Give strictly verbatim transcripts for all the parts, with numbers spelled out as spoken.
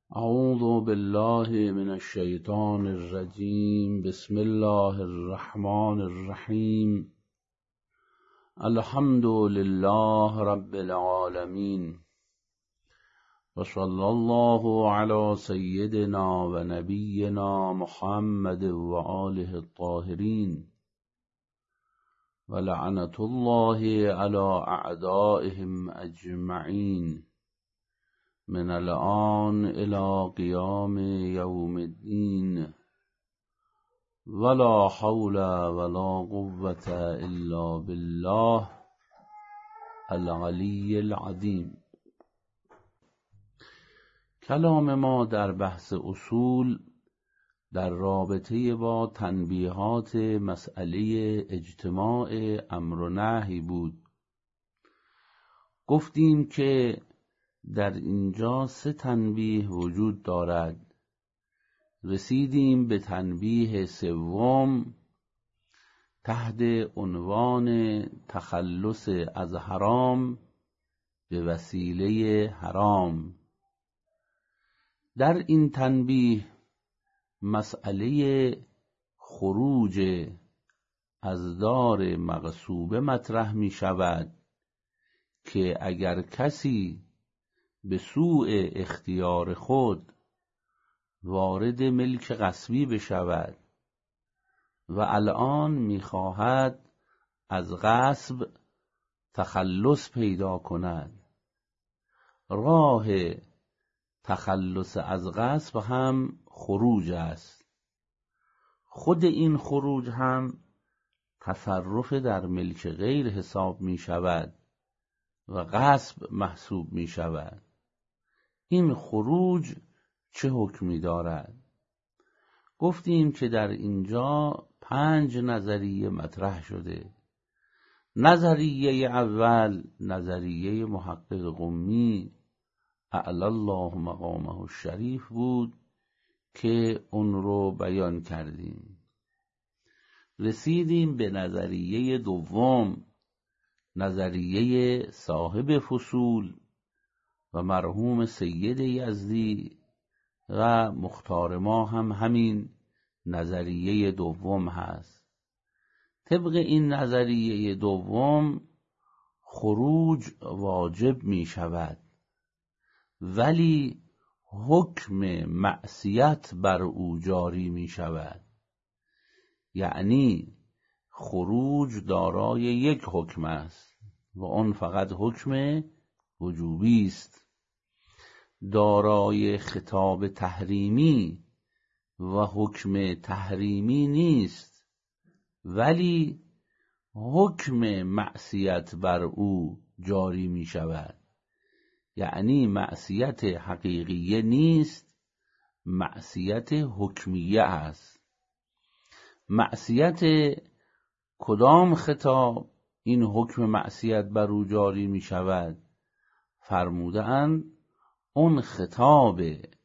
اعوذ بالله من الشیطان الرجیم. بسم الله الرحمن الرحیم. الحمد لله رب العالمین و صلی الله علی سیدنا و نبینا محمد و آله الطاهرین و لعنت الله علی اعدائهم اجمعین من الآن الى قیام یوم الدین ولا حول ولا قوة الا بالله العلی العظیم. کلام ما در بحث اصول در رابطه با تنبیهات مسئله اجتماع امر و نهی بود. گفتیم که در اینجا سه تنبیه وجود دارد. رسیدیم به تنبیه سوم تحت عنوان تخلص از حرام به وسیله حرام. در این تنبیه مسئله خروج از دار مغصوبه مطرح می شود که اگر کسی به سوء اختیار خود وارد ملک غصبی بشود و الان می‌خواهد از غصب تخلص پیدا کند، راه تخلص از غصب هم خروج است. خود این خروج هم تصرف در ملک غیر حساب می شود و غصب محسوب می شود. این خروج چه حکمی دارد؟ گفتیم که در اینجا پنج نظریه مطرح شده. نظریه اول نظریه محقق قمی اعلی الله مقامه الشریف بود که اون رو بیان کردیم. رسیدیم به نظریه دوم، نظریه صاحب فصول و مرحوم سید یزدی و مختار ما هم همین نظریه دوم هست. طبق این نظریه دوم خروج واجب می شود، ولی حکم معصیت بر او جاری می شود. یعنی خروج دارای یک حکم است و آن فقط حکم وجوبی است، دارای خطاب تحریمی و حکم تحریمی نیست، ولی حکم معصیت بر او جاری می شود. یعنی معصیت حقیقیه نیست، معصیت حکمیه است. معصیت کدام خطاب این حکم معصیت بر او جاری می شود؟ فرموده اند اون خطاب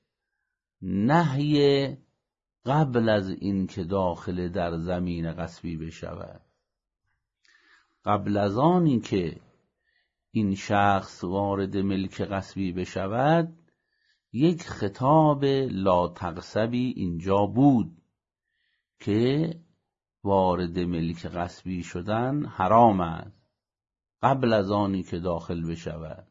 نهی قبل از این که داخل در زمین غصبی بشود. قبل از آنی که این شخص وارد ملک غصبی بشود یک خطاب لا تغصبی اینجا بود که وارد ملک غصبی شدن حرام است قبل از آنی که داخل بشود.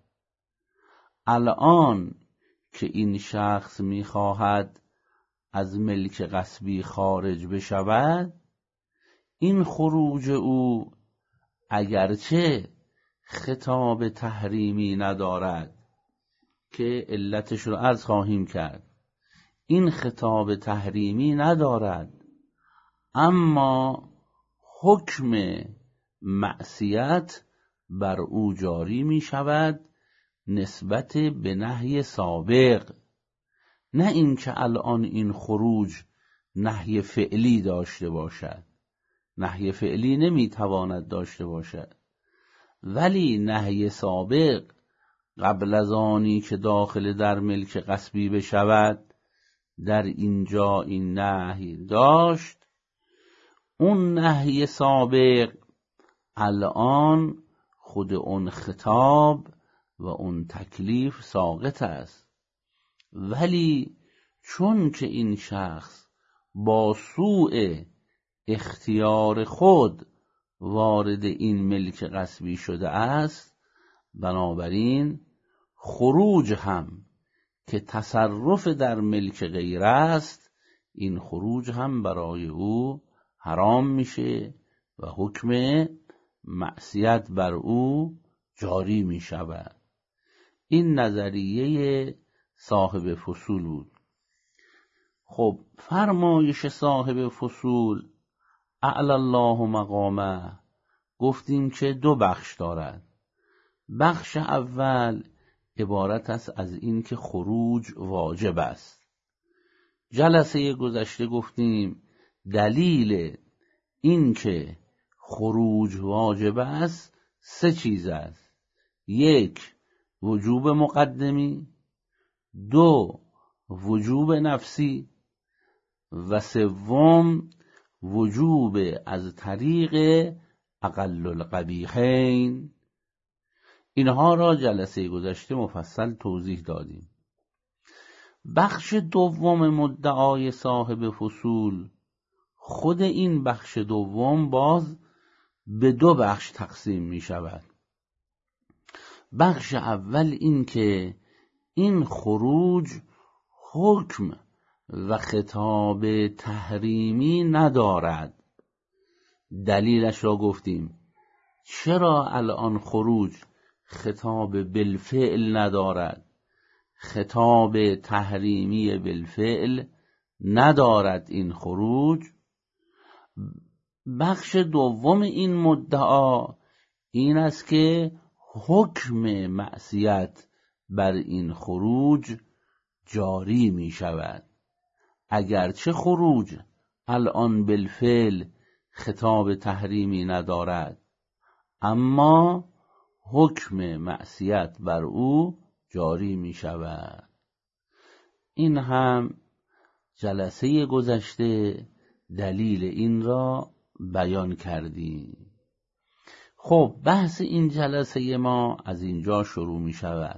الان که این شخص می‌خواهد از ملک غصبی خارج بشود، این خروج او اگرچه خطاب تحریمی ندارد که علتش رو عرض خواهیم کرد، این خطاب تحریمی ندارد، اما حکم معصیت بر او جاری می شود نسبت به نهی سابق. نه اینکه الان این خروج نهی فعلی داشته باشد، نهی فعلی نمی تواند داشته باشد، ولی نهی سابق قبل از آنی که داخل در ملک غصبی بشود در اینجا این نهی داشت. اون نهی سابق الان خود اون خطاب و اون تکلیف ساقط است ولی چون که این شخص با سوء اختیار خود وارد این ملک غصبی شده است، بنابراین خروج هم که تصرف در ملک غیر است، این خروج هم برای او حرام میشه و حکم معصیت بر او جاری می شود. این نظریه صاحب فصول بود. خب فرمایش صاحب فصول اعلی الله مقامه گفتیم که دو بخش دارد. بخش اول عبارت است از این که خروج واجب است. جلسه گذشته گفتیم دلیل این که خروج واجب است سه چیز است: یک، وجوب مقدمی، دو، وجوب نفسی و سوم وجوب از طریق اقل القبیحین. اینها را جلسه گذشته مفصل توضیح دادیم. بخش دوم مدعای صاحب فصول، خود این بخش دوم باز به دو بخش تقسیم می شود. بخش اول این که این خروج حکم و خطاب تحریمی ندارد. دلیلش را گفتیم. چرا الان خروج خطاب بالفعل ندارد؟ خطاب تحریمی بالفعل ندارد این خروج. بخش دوم این مدعا این است که حکم معصیت بر این خروج جاری می شود. اگرچه خروج الان بالفعل خطاب تحریمی ندارد، اما حکم معصیت بر او جاری می شود. این هم جلسه گذشته دلیل این را بیان کردیم. خب بحث این جلسه ما از اینجا شروع می شود.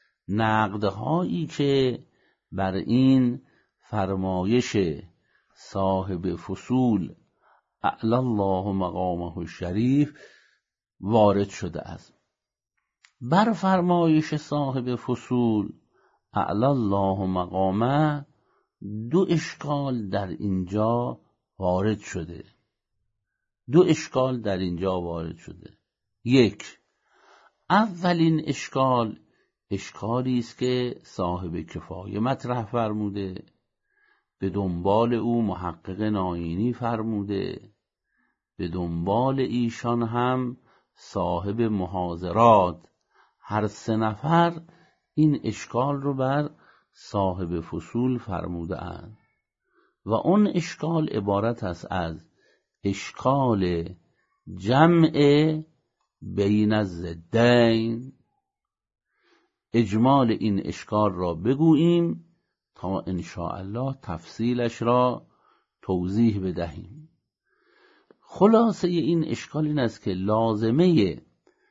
نقدهایی که بر این فرمایش صاحب فصول اعلی الله مقامه الشریف وارد شده است. بر فرمایش صاحب فصول اعلی الله مقامه دو اشکال در اینجا وارد شده. دو اشکال در اینجا وارد شده. یک، اولین اشکال اشکالی است که صاحب کفایه مطرح فرموده، به دنبال او محقق ناینی فرموده، به دنبال ایشان هم صاحب محاضرات، هر سه نفر این اشکال رو بر صاحب فصول فرموده اند و اون اشکال عبارت است از اشکال جمع بین الضدین. اجمال این اشکال را بگوییم تا انشاءالله تفصیلش را توضیح بدهیم. خلاصه این اشکال این است که لازمه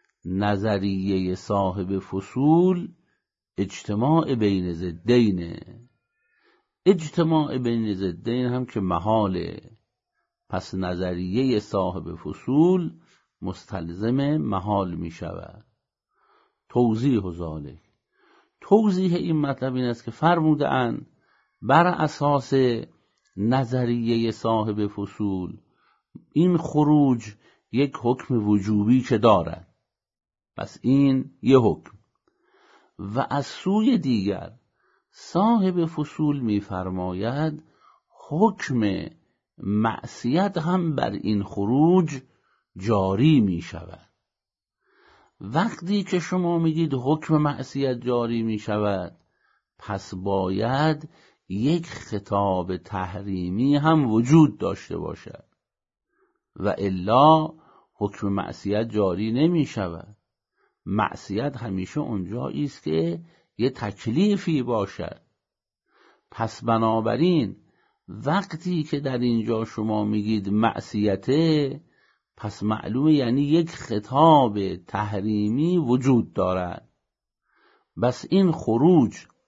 نظریه صاحب فصول اجتماع بین ضدینه. اجتماع بین ضدین هم که محاله، پس نظریه صاحب فصول مستلزم محال می شود. توضیح و ذالک، توضیح این مطلب این است که فرموده اند بر اساس نظریه صاحب فصول این خروج یک حکم وجوبی که دارد، پس این یک حکم. و از سوی دیگر صاحب فصول می فرماید حکم معصیت هم بر این خروج جاری می شود. وقتی که شما میگید حکم معصیت جاری می شود، پس باید یک خطاب تحریمی هم وجود داشته باشد و الا حکم معصیت جاری نمی شود. معصیت همیشه اونجایی است که یه تکلیفی باشد. پس بنابراین وقتی که در اینجا شما میگید معصیته، پس معلومه یعنی یک خطاب تحریمی وجود دارد. بس این خروج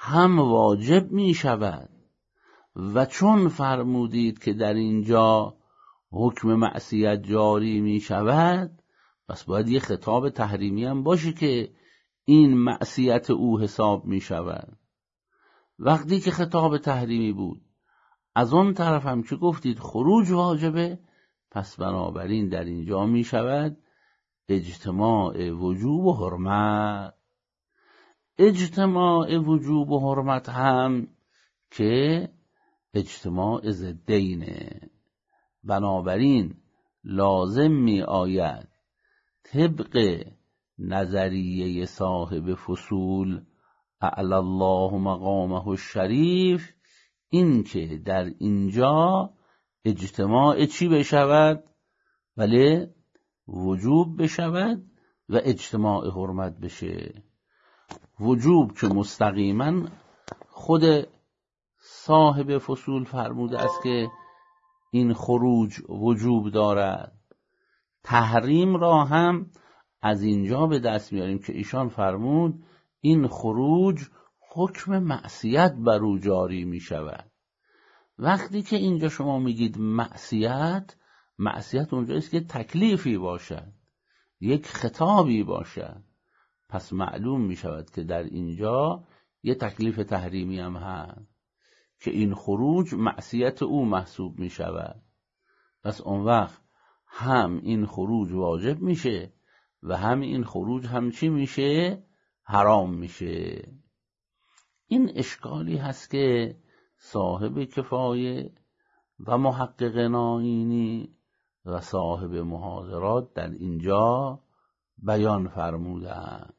هم واجب می شود و چون فرمودید که در اینجا حکم معصیت جاری می شود، پس باید یه خطاب تحریمی هم باشه که این معصیت او حساب می شود. وقتی که خطاب تحریمی بود، از اون طرف هم که گفتید خروج واجبه، پس بنابراین در اینجا می شود اجتماع وجوب و حرمت. اجتماع وجوب و حرمت هم که اجتماع ضدینه، بنابراین لازم می آید طبق نظریه صاحب فصول اعلی الله مقامه الشریف این که در اینجا اجتماع چی بشود؟ بله وجوب بشود و اجتماع حرمت بشه. وجوب که مستقیما خود صاحب فصول فرموده است که این خروج وجوب دارد. تحریم را هم از اینجا به دست میاریم که ایشان فرمود این خروج حکم معصیت بر او جاری می شود. وقتی که اینجا شما میگید معصیت، معصیت اونجا است که تکلیفی باشد، یک خطابی باشد، پس معلوم می شود که در اینجا یه تکلیف تحریمی هم هست که این خروج معصیت او محسوب می شود. پس اون وقت هم این خروج واجب میشه و هم این خروج هم چی میشه؟ حرام میشه. این اشکالی هست که صاحب کفایه و محقق نائینی و صاحب محاضرات در اینجا بیان فرمودند،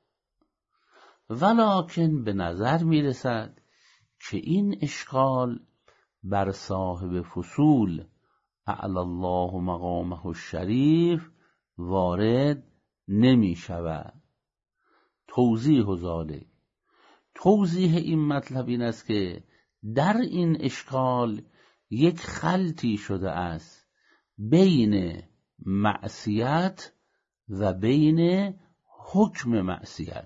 ولکن به نظر میرسد که این اشکال بر صاحب فصول اعلی الله مقامه الشریف وارد نمی شود. توضیح ذالک، توضیح این مطلب این است که در این اشکال یک خلطی شده است بین معصیت و بین حکم معصیت.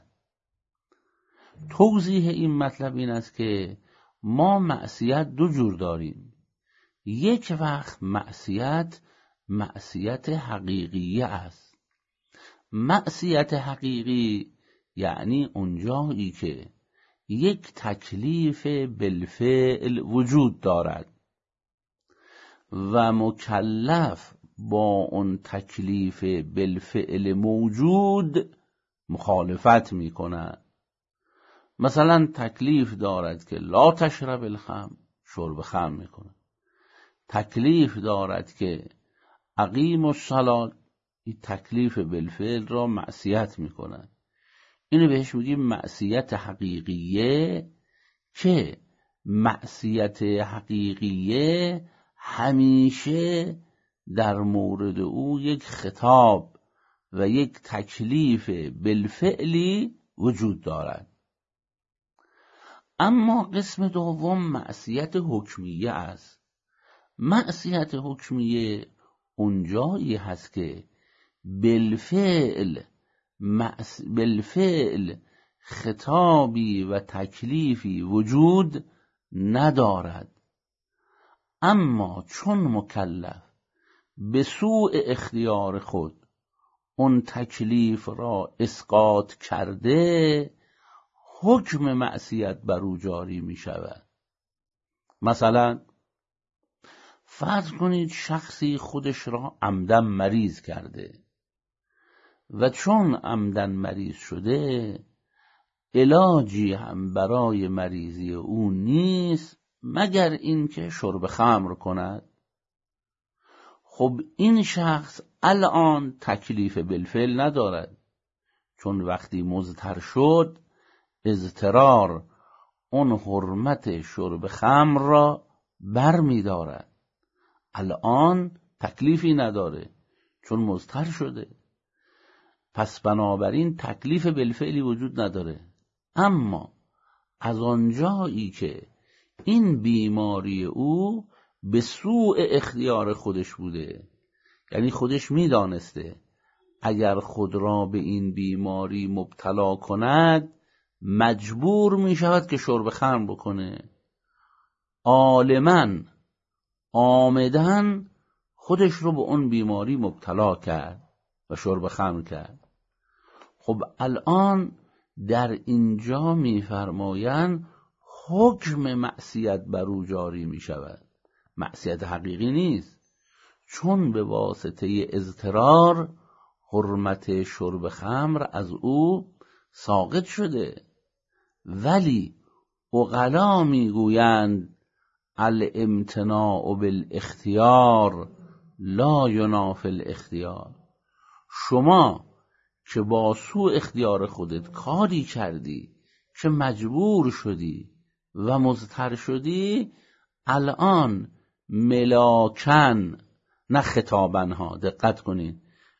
توضیح این مطلب این است که ما معصیت دو جور داریم. یک وقت معصیت معصیت حقیقیه است. معصیت حقیقی یعنی اونجایی که یک تکلیف بالفعل وجود دارد و مکلف با اون تکلیف بالفعل موجود مخالفت می کند. مثلا تکلیف دارد که لا تشرب الخمر، شرب خمر می کند. تکلیف دارد که اقیم الصلاة، این تکلیف بالفعل را معصیت می کند. اینو بهش میگیم معصیت حقیقیه، که معصیت حقیقیه همیشه در مورد او یک خطاب و یک تکلیف بالفعلی وجود دارد. اما قسم دوم معصیت حکمیه است. معصیت حکمیه اونجایی هست که بالفعل معص... بالفعل خطابی و تکلیفی وجود ندارد، اما چون مکلف به سوء اختیار خود اون تکلیف را اسقاط کرده، حکم معصیت بر او جاری می شود. مثلا فرض کنید شخصی خودش را عمدن مریض کرده و چون عمدن مریض شده علاجی هم برای مریضی او نیست مگر اینکه شرب خمر کند. خب این شخص الان تکلیف بالفعل ندارد، چون وقتی مضطر شد اضطرار اون حرمت شرب خمر را بر می دارد. الان تکلیفی نداره چون مضطر شده، پس بنابراین تکلیف بالفعلی وجود نداره. اما از آنجایی که این بیماری او به سوء اختیار خودش بوده، یعنی خودش میدانسته اگر خود را به این بیماری مبتلا کند مجبور می شود که شرب خمر بکنه، عالماً عامداً خودش رو به اون بیماری مبتلا کرد و شرب خمر کرد. خب الان در اینجا می‌فرمایند حکم معصیت بر او جاری می شود. معصیت حقیقی نیست، چون به واسطه اضطرار حرمت شرب خمر از او ساقط شده. ولی عقلا میگویند الامتناع بالاختیار لا ینافی الاختیار. شما که با سوء اختیار خودت کاری کردی که مجبور شدی و مضطر شدی، الان ملاکن، نه خطابن ها، دقت کنین،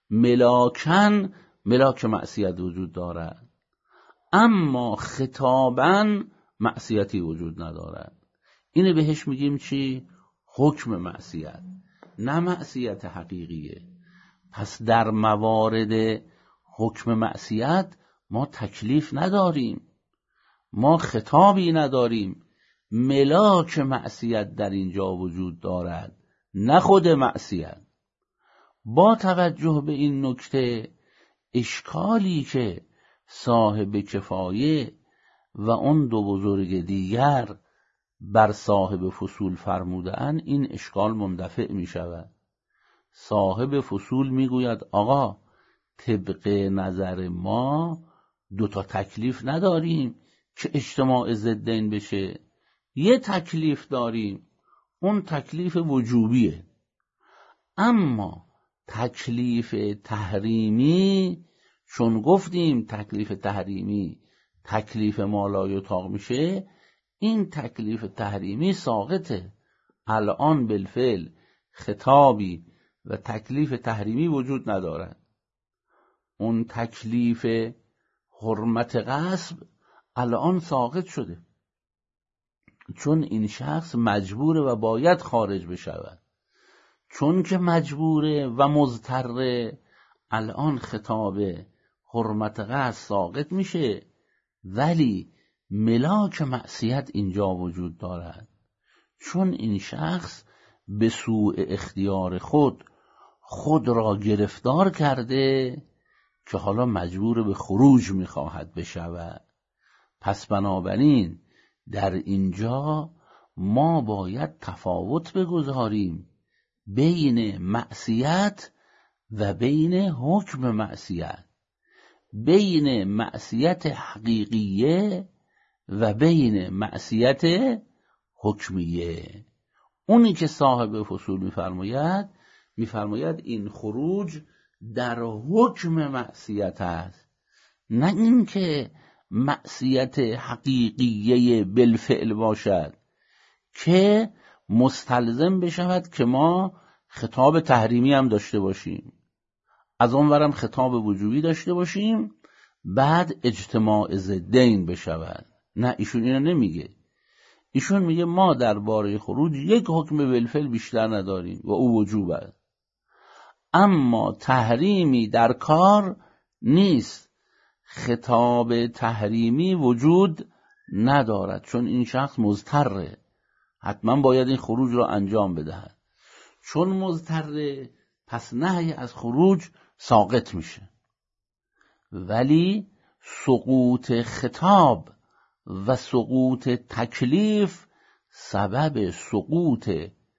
ملاکن ملاک معصیت وجود دارد، اما خطابن معصیتی وجود ندارد. اینه بهش میگیم چی؟ حکم معصیت، نه معصیت حقیقیه. پس در موارد حکم معصیت ما تکلیف نداریم، ما خطابی نداریم، ملاک معصیت در اینجا وجود دارد، نه خود معصیت. با توجه به این نکته، اشکالی که صاحب کفایه و اون دو بزرگ دیگر بر صاحب فصول فرمودن، این اشکال مندفع می شود. صاحب فصول می گوید آقا طبق نظر ما دو تا تکلیف نداریم که اجتماع ضدین بشه، یه تکلیف داریم، اون تکلیف وجوبیه. اما تکلیف تحریمی، چون گفتیم تکلیف تحریمی تکلیف مالایطاق میشه، این تکلیف تحریمی ساقطه. الان بالفعل خطابی و تکلیف تحریمی وجود ندارد. اون تکلیف حرمت غصب الان ساقط شده، چون این شخص مجبوره و باید خارج بشود. چون که مجبوره و مضطره، الان خطاب حرمت غصب ساقط میشه، ولی ملاک معصیت اینجا وجود دارد، چون این شخص به سوء اختیار خود خود را گرفتار کرده که حالا مجبور به خروج میخواهد بشود. پس بنابراین در اینجا ما باید تفاوت بگذاریم بین معصیت و بین حکم معصیت، بین معصیت حقیقیه و بین معصیت حکمیه. اونی که صاحب فصول میفرماید میفرماید این خروج در حکم معصیت است، نه اینکه معصیت حقیقیه بالفعل باشد که مستلزم بشود که ما خطاب تحریمی هم داشته باشیم، از اونورم خطاب وجوبی داشته باشیم، بعد اجتماع ضدین بشود. نه، ایشون اینو نمیگه. ایشون میگه ما درباره خروج یک حکم بالفعل بیشتر نداریم و او وجوب است، اما تحریمی در کار نیست، خطاب تحریمی وجود ندارد، چون این شخص مضطره، حتما باید این خروج را انجام بدهد. چون مضطره، پس نهی از خروج ساقط میشه. ولی سقوط خطاب و سقوط تکلیف سبب سقوط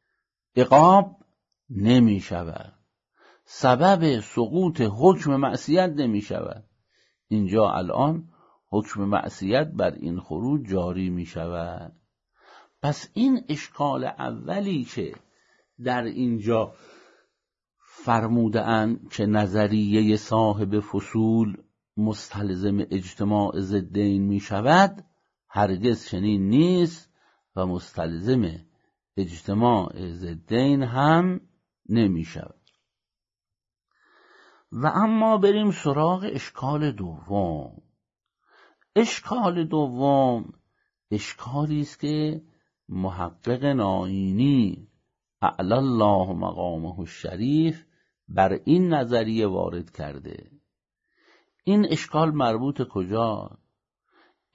عقاب نمی شود، سبب سقوط حکم معصیت نمی شود. اینجا الان حکم معصیت بر این خروج جاری می شود. پس این اشکال اولی که در اینجا فرموده اند که نظریه صاحب فصول مستلزم اجتماع ضدین می شود، هرگز چنین نیست و مستلزم اجتماع ضدین هم نمی شود. و اما بریم سراغ اشکال دوم. اشکال دوم اشکالی است که محقق نائینی اعلی الله مقامه الشریف بر این نظریه وارد کرده. این اشکال مربوط کجا؟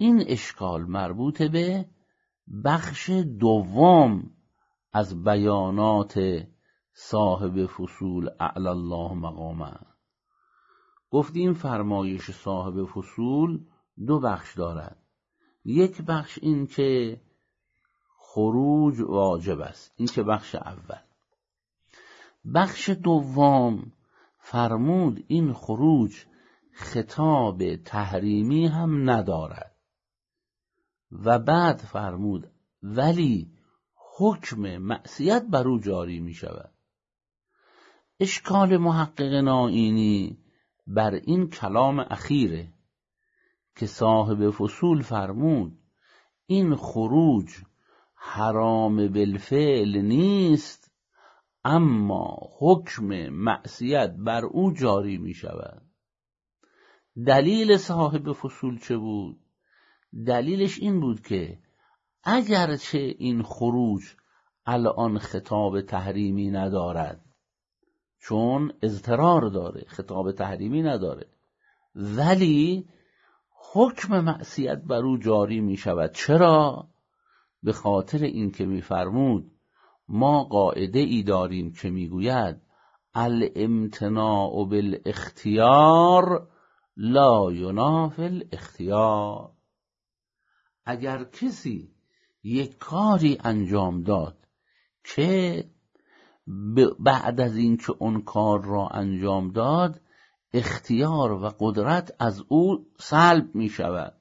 این اشکال مربوط به بخش دوم از بیانات صاحب فصول اعلی الله مقامه. گفتیم فرمایش صاحب فصول دو بخش دارد. یک بخش این که خروج واجب است، این که بخش اول. بخش دوم فرمود این خروج خطاب تحریمی هم ندارد و بعد فرمود ولی حکم معصیت بر او جاری می شود. اشکال محقق نائینی بر این کلام اخیره که صاحب فصول فرمود این خروج حرام بالفعل نیست اما حکم معصیت بر او جاری می شود. دلیل صاحب فصول چه بود؟ دلیلش این بود که اگرچه این خروج الان خطاب تحریمی ندارد، چون اضطرار داره، خطاب تحریمی نداره، ولی حکم معصیت بر او جاری می شود. چرا؟ به خاطر این که می فرمود ما قاعده ای داریم که می گوید الامتناع بالاختیار لا ینافی الاختیار. اگر کسی یک کاری انجام داد که بعد از این که اون کار را انجام داد اختیار و قدرت از او سلب می شود،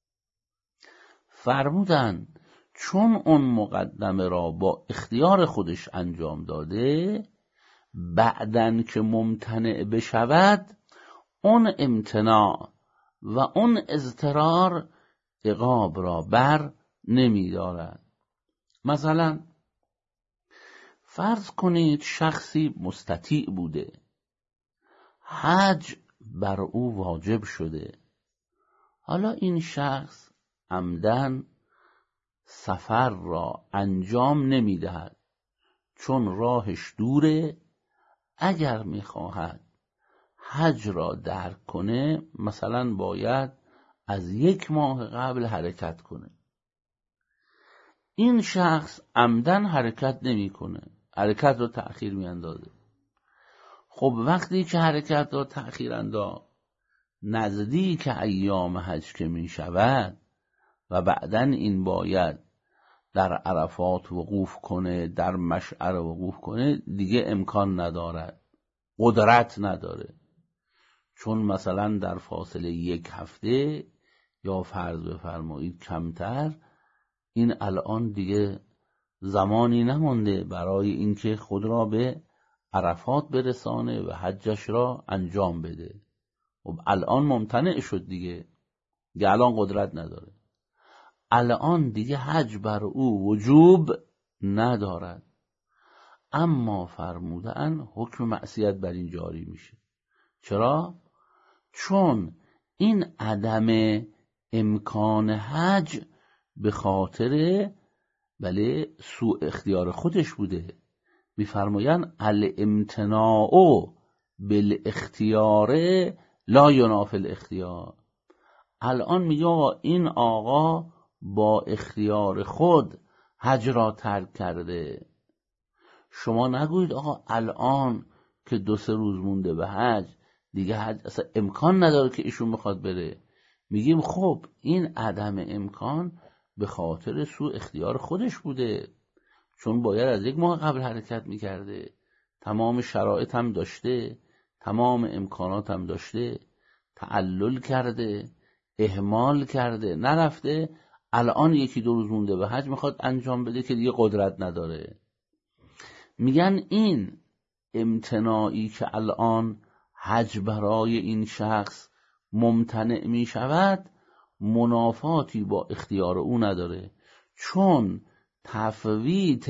فرمودن چون اون مقدمه را با اختیار خودش انجام داده، بعدن که ممتنع بشود اون امتناع و اون اضطرار عقاب را بر نمی دارد. مثلا فرض کنید شخصی مستطیع بوده، حج بر او واجب شده، حالا این شخص عمدن سفر را انجام نمی دهد چون راهش دوره. اگر می خواهد حج را درک کنه مثلا باید از یک ماه قبل حرکت کنه. این شخص عمدن حرکت نمی کنه، حرکت را تأخیر می اندازه. خب وقتی که حرکت را تأخیر انداز، نزدیک ایام حج که می شود و بعدن این باید در عرفات وقوف کنه، در مشعر وقوف کنه، دیگه امکان ندارد، قدرت نداره، چون مثلا در فاصله یک هفته یا فرض بفرمایید کمتر، این الان دیگه زمانی نمانده برای اینکه خود را به عرفات برسانه و حجش را انجام بده. خب الان ممتنع شد دیگه، دیگه الان قدرت نداره، الان دیگه حج بر او وجوب ندارد. اما فرمودن حکم معصیت بر این جاری میشه. چرا؟ چون این عدم امکان حج به خاطر بله سوء اختیار خودش بوده. میفرمایند الامتناع بالاختیار لا ینافی الاختیار. الان میگه این آقا با اختیار خود حج را ترک کرده. شما نگویید آقا الان که دو سه روز مونده به حج دیگه حج اصلا امکان نداره که ایشون بخواد بره. میگیم خب این عدم امکان به خاطر سوء اختیار خودش بوده، چون باید از یک ماه قبل حرکت میکرده، تمام شرایط هم داشته، تمام امکانات هم داشته، تعلل کرده، اهمال کرده، نرفته، الان یکی دو روز مونده به حج میخواد انجام بده که دیگه قدرت نداره. میگن این امتناعی که الان حج برای این شخص ممتنع میشود منافاتی با اختیار او نداره، چون تفویت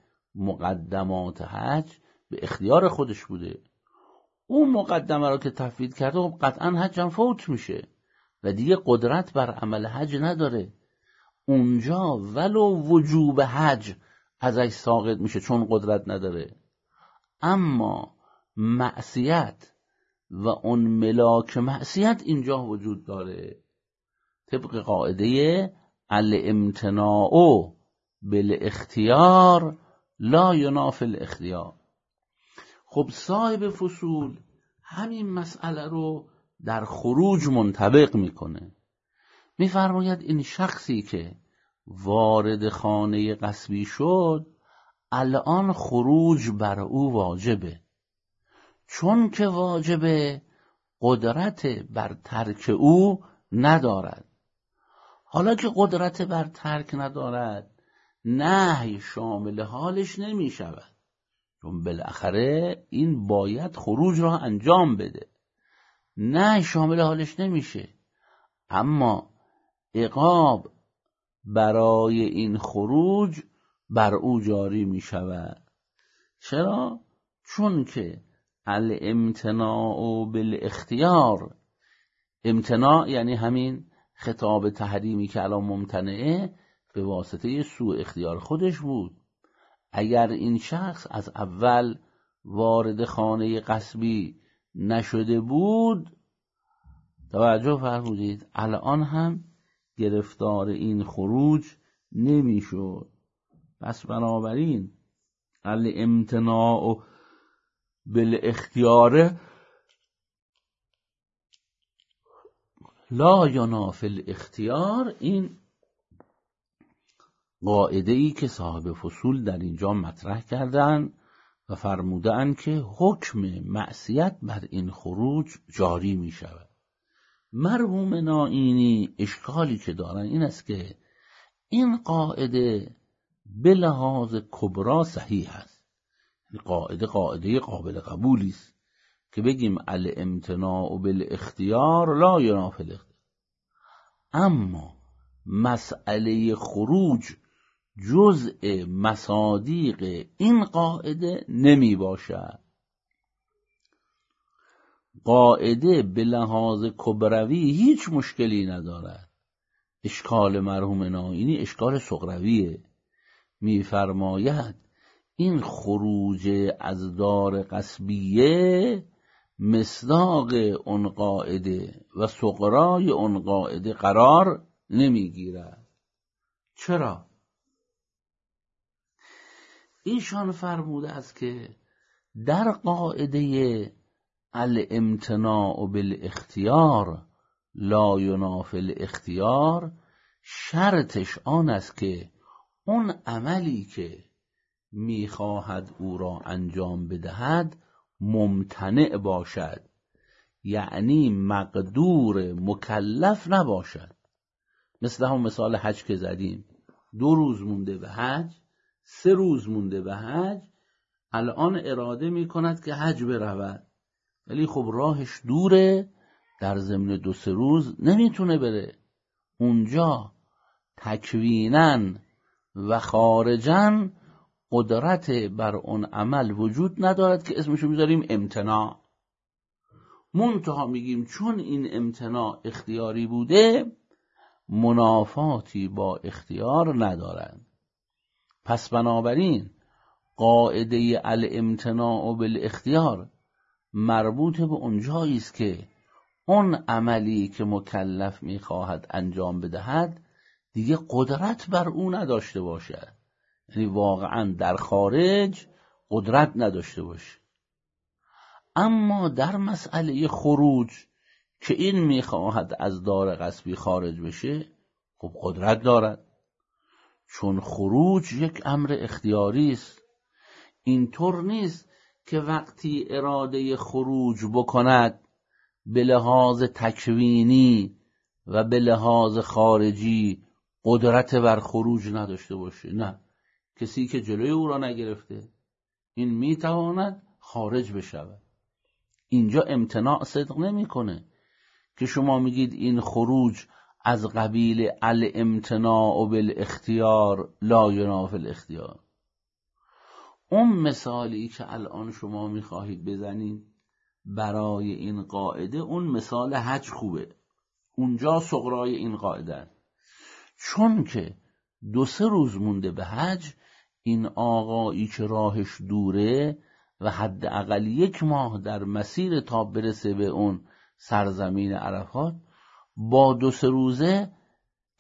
مقدمات حج به اختیار خودش بوده. اون مقدمه را که تفویت کرده خب قطعا حج هم فوت میشه و دیگه قدرت بر عمل حج نداره. اونجا ولو وجوب حج ازش ساقط میشه چون قدرت نداره، اما معصیت و اون ملاک معصیت اینجا وجود داره. طبق قاعده الامتناع بالاختیار لا ینافی الاختیار. خب صاحب فصول همین مسئله رو در خروج منطبق میکنه، میفرماید این شخصی که وارد خانه غصبی شد الان خروج بر او واجبه، چون که واجبه قدرت بر ترک او ندارد. حالا که قدرت بر ترک ندارد نهی شامل حالش نمی شود، چون بالاخره این باید خروج را انجام بده، نهی شامل حالش نمیشه. اما عقاب برای این خروج بر او جاری می شود. چرا؟ چون که الامتناع بالاختیار، امتناع یعنی همین خطاب تحریمی که الان ممتنعه به واسطه سوء اختیار خودش بود. اگر این شخص از اول وارد خانه غصبی نشده بود، توجه فرمودید، الان هم گرفتار این خروج نمیشد. پس بنابراین الامتناع بالاختیار لا ینافی الاختیار، این قاعده ای که صاحب فصول در اینجا مطرح کردن و فرمودن که حکم معصیت بر این خروج جاری می شود. مرحوم نائینی اشکالی که دارن این است که این قاعده به لحاظ کبرا صحیح است، قاعده قاعده قابل قبولی است که بگیم الامتناع بالاختیار لا ینافی الاختیار، اما مسئله خروج جزء مصادیق این قاعده نمی باشد. قاعده به لحاظ کبروی هیچ مشکلی ندارد. اشکال مرحوم نائینی اشکال صغرویه، میفرماید این خروج از دار غصبیه مصداق اون قاعده و صغرای اون قاعده قرار نمیگیرد. چرا؟ ایشان فرموده است که در قاعده الامتناع بالاختیار لا ینافی الاختیار شرطش آن است که اون عملی که میخواهد او را انجام بدهد ممتنع باشد، یعنی مقدور مکلف نباشد. مثل هم مثال حج که زدیم، دو روز مونده به حج، سه روز مونده به حج، الان اراده میکند که حج برود، ولی خب راهش دوره، در ضمن دو سه روز نمیتونه بره. اونجا تکویناً و خارجاً قدرت بر اون عمل وجود ندارد که اسمشو میذاریم امتناع. منتها میگیم چون این امتناع اختیاری بوده منافاتی با اختیار ندارند. پس بنابراین قاعده الامتناع بالاختیار مربوط به اونجایی است که اون عملی که مکلف میخواهد انجام بدهد دیگه قدرت بر او نداشته باشد، یعنی واقعا در خارج قدرت نداشته باشه. اما در مسئله خروج که این میخواهد از دار غصبی خارج بشه، خب قدرت دارد، چون خروج یک امر اختیاری است. اینطور نیست که وقتی اراده خروج بکند به لحاظ تکوینی و به لحاظ خارجی قدرت بر خروج نداشته باشه. نه، کسی که جلوی او را نگرفته این میتواند خارج بشود. اینجا امتناع صدق نمیکنه که شما میگید این خروج از قبیل الامتناع بالاختیار لا ینافی الاختیار. اون مثالی که الان شما میخواهید بزنید برای این قاعده، اون مثال حج خوبه، اونجا صغرای این قاعده، چون که دو سه روز مونده به حج، این آقایی که راهش دوره و حداقل یک ماه در مسیر تا برسه به اون سرزمین عرفات، با دو سه روزه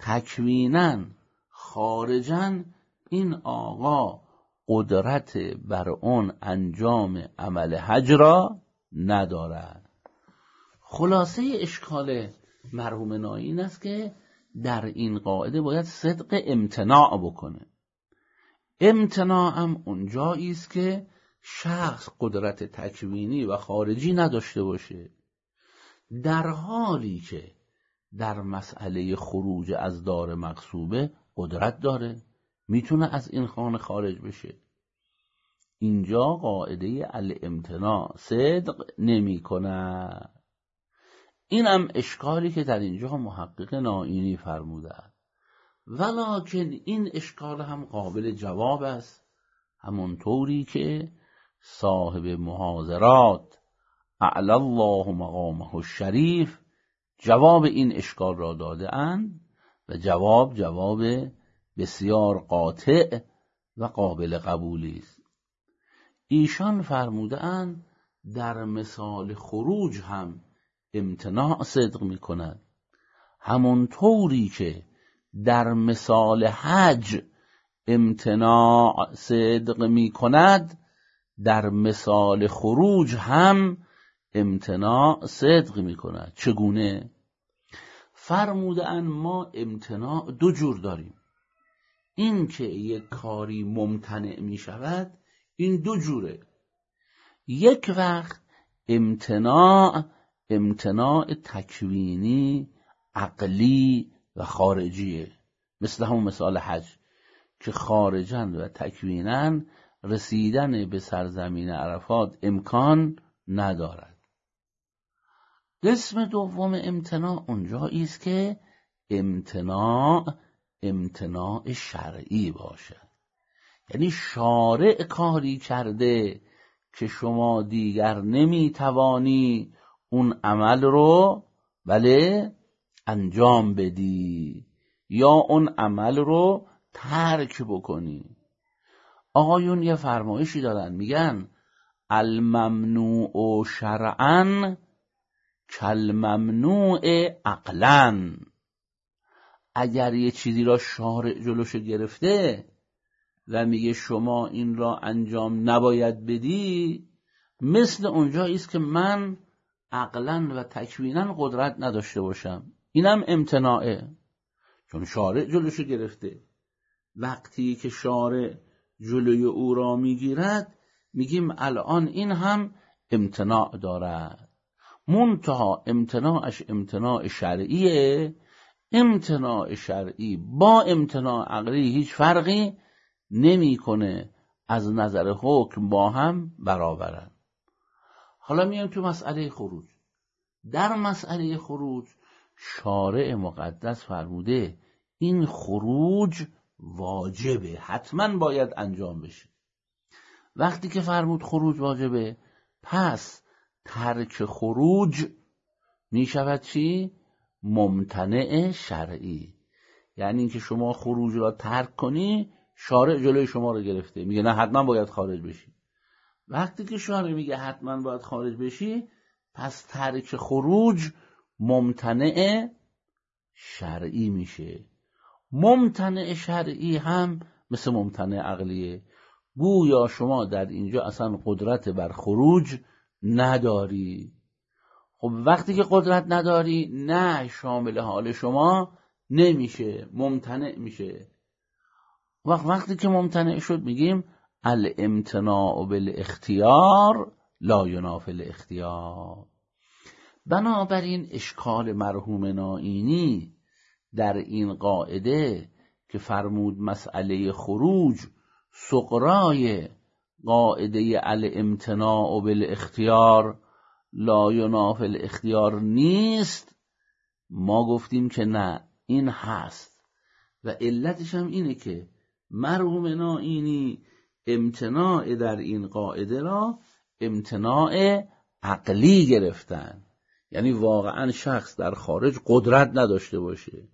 تکویناً خارجاً این آقا قدرت بر اون انجام عمل حج را ندارد. خلاصه اشکال مرحوم نایی این است که در این قاعده باید صدق امتناع بکنه. امتناع هم اونجایی است که شخص قدرت تکوینی و خارجی نداشته باشه، در حالی که در مسئله خروج از دار مغصوبه قدرت داره، میتونه از این خانه خارج بشه. اینجا قاعده الامتناع صدق نمی کنه. این هم اشکالی که در اینجا محقق نائینی فرموده، ولکن این اشکال هم قابل جواب است، همونطوری که صاحب محاضرات اعلی الله مقامه الشریف جواب این اشکال را داده اند و جواب جواب بسیار قاطع و قابل قبولی است. ایشان فرموده اند در مثال خروج هم امتناع صدق می کند، همونطوری که در مثال حج امتناع صدق می کند، در مثال خروج هم امتناع صدق می کند. چگونه؟ فرموده اند ما امتناع دو جور داریم. این که یک کاری ممتنع می شود این دو جوره. یک وقت امتناع امتناع تکوینی، عقلی و خارجیه، مثل همون مثال حج که خارجاً و تکویناً رسیدن به سرزمین عرفات امکان ندارد. قسم دوم امتناع اونجایی است که امتناع امتناع شرعی باشد، یعنی شارع کاری کرده که شما دیگر نمیتوانی اون عمل رو بله انجام بدی یا اون عمل رو ترک بکنی. آقایون یه فرمایشی دارن، میگن الممنوع شرعا کالممنوع عقلا. اگر یه چیزی را شارع جلوش گرفته و میگه شما این را انجام نباید بدی، مثل اونجایی است که من عقلا و تکوینا قدرت نداشته باشم. اینم امتناعه، چون شارع جلوش گرفته. وقتی که شارع جلوی او را میگیرد میگیم الان این هم امتناع دارد، منتها امتناعش امتناع شرعیه. امتناع شرعی با امتناع عقلی هیچ فرقی نمیکنه، از نظر حکم با هم برابرن. حالا میایم تو مسئله خروج. در مسئله خروج شارع مقدس فرموده این خروج واجبه، حتما باید انجام بشه. وقتی که فرمود خروج واجبه، پس ترک خروج میشود چی؟ ممتنع شرعی. یعنی اینکه شما خروج را ترک کنی، شارع جلوی شما رو گرفته، میگه نه حتما باید خارج بشی. وقتی که شارع میگه حتما باید خارج بشی، پس ترک خروج ممتنع شرعی میشه. ممتنع شرعی هم مثل ممتنع عقلیه، گویا شما در اینجا اصلا قدرت بر خروج نداری. خب وقتی که قدرت نداری، نه شامل حال شما نمیشه، ممتنع میشه. وقت وقتی که ممتنع شد میگیم الامتناع بالاختیار لا ینافی الاختیار. بنابراین اشکال مرحوم نائینی در این قاعده که فرمود مسئله خروج سغرای قاعده الامتناع بالاختیار لا ینافی الاختیار نیست، ما گفتیم که نه، این هست و علتش هم اینه که مرحوم نائینی امتناع در این قاعده را امتناع عقلی گرفتن، یعنی واقعا شخص در خارج قدرت نداشته باشه،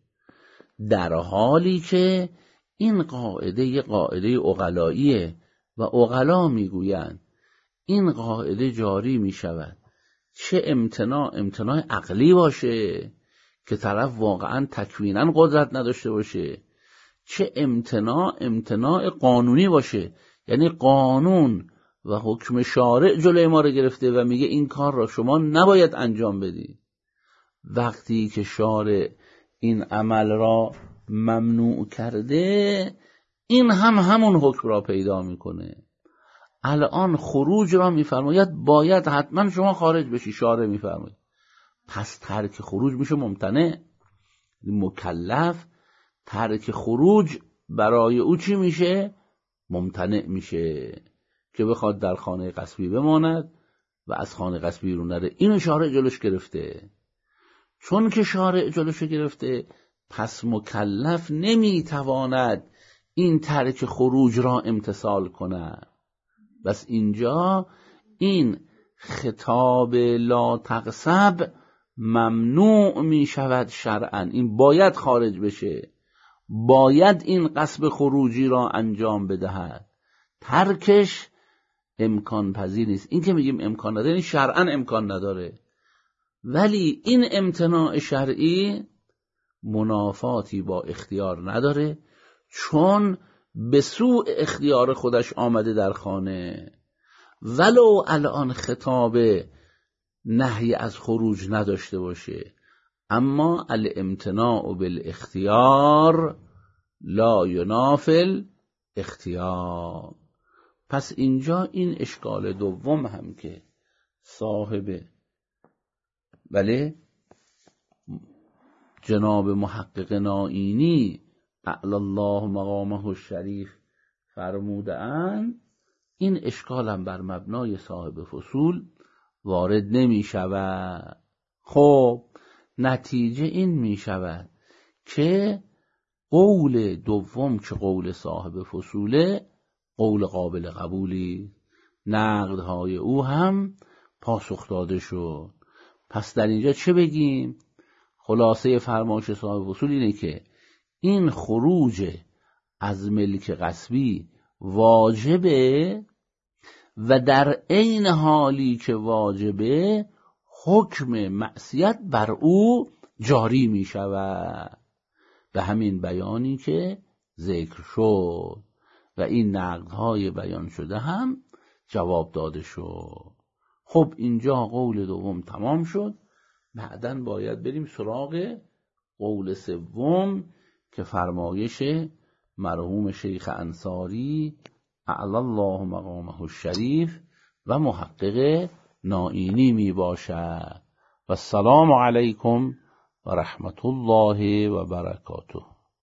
در حالی که این قاعده یه قاعده عقلاییه و عقلا میگویند این قاعده جاری میشود چه امتناع امتناع عقلی باشه که طرف واقعا تکویناً قدرت نداشته باشه، چه امتناع امتناع قانونی باشه، یعنی قانون و حکم شارع جلوی ما رو گرفته و میگه این کار را شما نباید انجام بدی. وقتی که شارع این عمل را ممنوع کرده، این هم همون حکم را پیدا میکنه. الان خروج را میفرماید باید حتما شما خارج بشی، شارع میفرماید، پس ترک خروج میشه ممتنع. مکلف ترک خروج برای او چی میشه؟ ممتنع میشه که بخواد در خانه غصبی بماند و از خانه غصبی بیرون نره. اینو شارع جلوش گرفته. چون که شارع جلوش گرفته، پس مکلف نمیتواند این ترک خروج را امتثال کند. بس اینجا این خطاب لا تغصب ممنوع می شود شرعاً. این باید خارج بشه، باید این غصب خروجی را انجام بدهد. ترکش امکان پذیر نیست. این که میگیم امکان نداره، این شرعاً امکان نداره، ولی این امتناع شرعی منافاتی با اختیار نداره، چون به سوء اختیار خودش آمده در خانه. ولو الان خطاب نهی از خروج نداشته باشه، اما الامتناع بالاختیار لا ینافی الاختیار. پس اینجا این اشکال دوم هم که صاحب بله جناب محقق نائینی اعلی الله مقامه الشریف فرمودند، این اشکال هم بر مبنای صاحب فصول وارد نمی شود. خب نتیجه این می شود که قول دوم که قول صاحب فصوله قول قابل قبولی، نقدهای او هم پاسخ داده شد. پس در اینجا چه بگیم؟ خلاصه فرمایش صاحب فصول اینه که این خروج از ملک غصبی واجبه و در عین حالی که واجبه حکم معصیت بر او جاری می شود، به همین بیانی که ذکر شد و این نقدهای بیان شده هم جواب داده شد. خب اینجا قول دوم تمام شد، بعدن باید بریم سراغ قول سوم که فرمایش مرحوم شیخ انصاری اعلی الله مقامه الشریف و محقق نائینی می باشد. و السلام علیکم و رحمت الله و برکاته.